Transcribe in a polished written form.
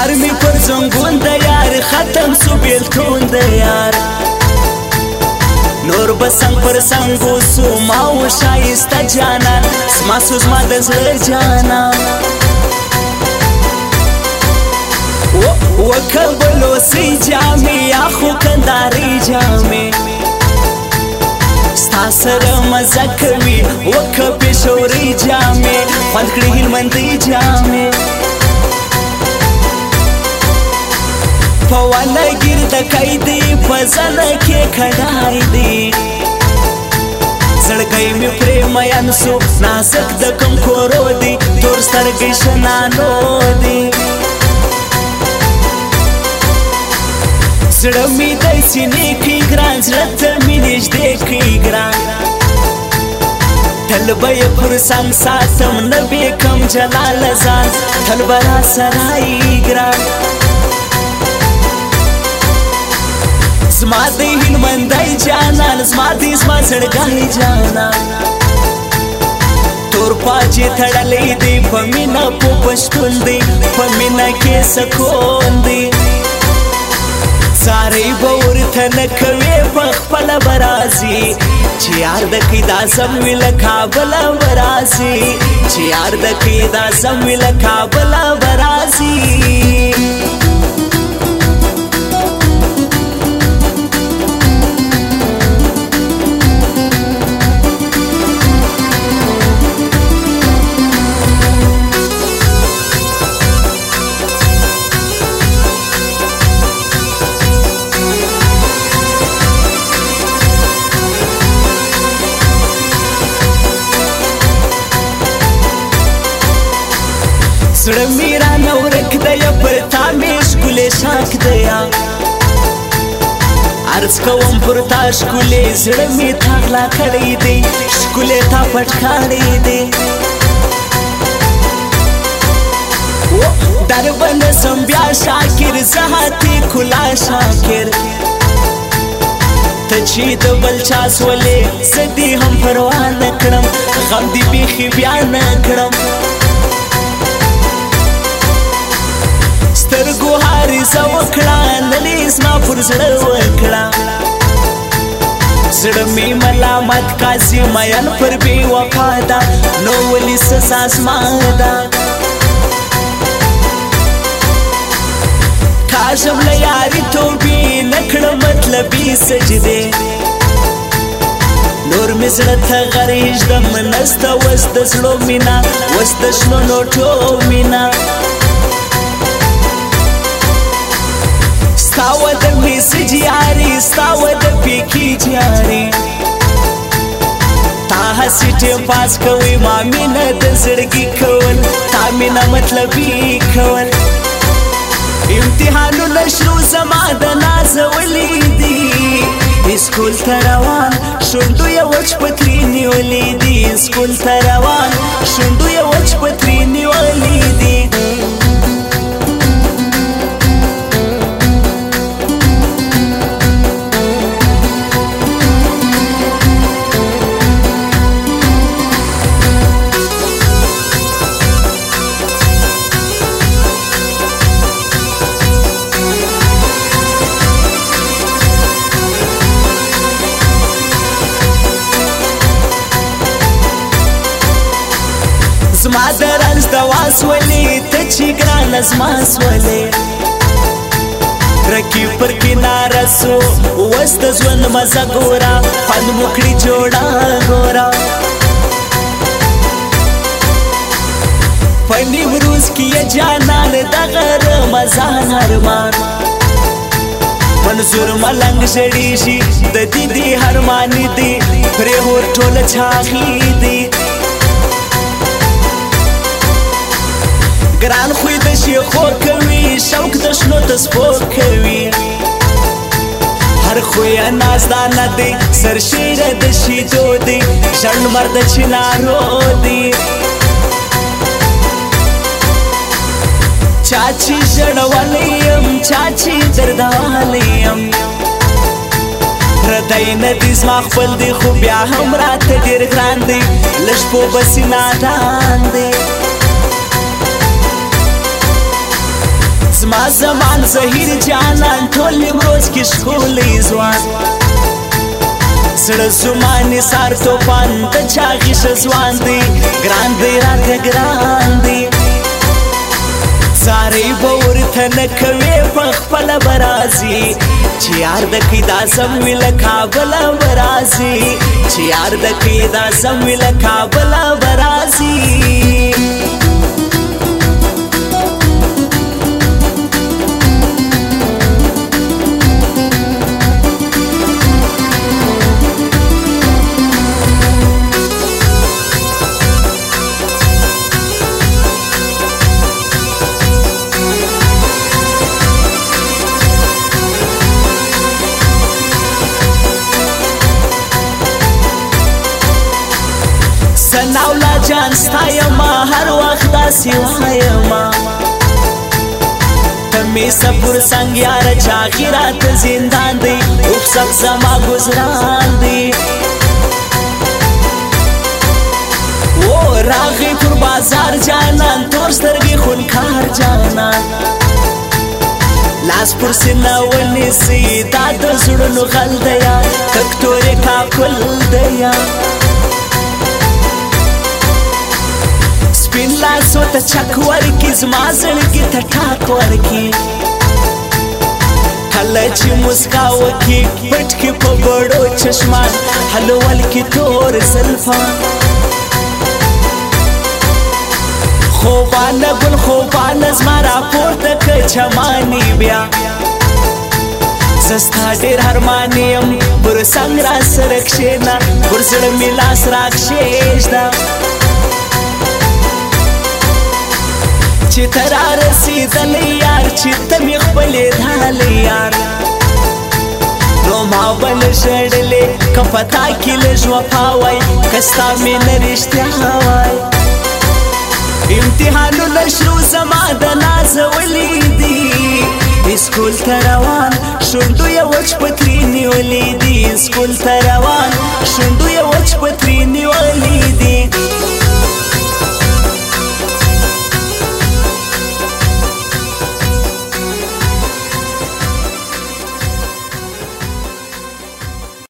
سار می پر زنگون د یار ختم سو بیلتون د یار نور بسنگ پر سنگو سو ماو شایسته جانان زما سو زما د زړه جانان وکبلو سی جامی یا خو کنداری جامی ستا سره مزه کوي وکه پېښوري جامې خوند کړي هلمندۍ جامې په ونه ګرده قیدي په زنه کې کډای دی زړګی مې پرې میین سو نازک د کوم کورو دی تور سترګې شنانو دی زړه مې د سینې کې ګران زړه ته مې نږدې کړي ګران تل به یې پر څنګ ساتم نه بیکم جلاله ځان تل به راسره یې ګران زما د هلمندۍ جانان زما زړګی جانان تور پاجې تړلی دی په مینه په پښتون دی په مینه کې سکون دی ساری به ورته نه کوې په خپله به راځي چې یار د کوي دا سم وي له کابله به راځي چې یار د کوي دا سم وي له کابله به راځي زړه مې رانه ورک دی پر تا مې ښکلی شاک دی عرض کوم پر تا ښکلی زړه مې تا غلا کړی دی ښکلی تا پټ کړی دی در به نسم بیا شاکر زه هاتې کلا شاکر ته چې د بل چا سولې زه دې هم پروا نه کړم غم دې بیخي بیا نه کړم سترګو حارسه وکړه نلې زما پر زړه وکړه زړه مې ملامت کاسي مین پر بې وفا ده نو ولې سزا زما ده کاشم له یاري توبې نه کړم مطلبي سجدې نور مې زړه ته غرېږدم نسته اوس د زړو مینه اوس د شنو نوټو مینه ستا وده میسج یاري ستا وده پیکي جاري تا هسې ټیم پاس کوي ما مینه د زړګي کول تا مینه مطلبي کول امتحانونه شروع زما د نازولي دي اسکول ته روان شونډو یې وچ پتري نیولي دي اسکول ته روان شونډو یې وچ پتري نیولي دي زما د رنځ دوا سولې ته چې ګرانه زما سولې رکیب پر کناره سو اوس د ژوند مزه ګوره خوند مو کړي جوړه ګوره په نیمروز کې یې جانان دغه رمضان ارمان منظور ملنګ ژړېږي د دیدي هرماني دي پرې هور ټوله چاغي دي ګران خوی د شیخو کوي شوق د شنو د سپو کوي هر خوی نازدانه دی سرشیره د شیدو دی ژړ مرد چنارو دی چاچی ژړولی یم چاچی دردولی یم پردی نه دی زما خپل دی خو بیا هم راته ډېر ګران دی لږ پو بسې نادان دی زما زمان زهیر جانان ټول نیمروز کې ښکلی ځوان زړه زمانې سار توپان د چاغي ښه ځوان دی ګران دی راته ګران دی زارې به ورته نه کوې په خپله به راځي چې یار د کوي دا سم وي له کابله به راځي چې یار د کوي دا سم وي له کابله به راځي سناولا جان ستایما هر وخت داسې وایما ته مې صبر څنګ یاره چاغي راته زندان دی اوف سب زما ګزران دی و راغی پر بازار جانان تور سترګې خونکار جانان لاس پر سینه ونیسي دا د زړونو غل دی ککتورې کاکل دی سپین لاسو ته چک ورکي زما زړګي ته ټاک ورکي کله چې مسکا وکي پټ کې په بړو چشمان حلول کې تور زلفان خوبانه ګل خوبانه زما راپورته که چماني بیا زستا ډېر هرمان یم پر څنګ را سره کښېنه پر زړه مې لاس راکښېږده چې ته را رسېدلی یار چې ته مې خپلې ډالې یار نو ما به نه ژړلې که په تا کې لږ وفا وای که ستا مینه رښتیا وای امتحانونه شروع زما د نازولې دي اسکول ته روان شونډو یې وچ پتري نیولې دي اسکول ته روان شونډو یې وچ پتري نیولې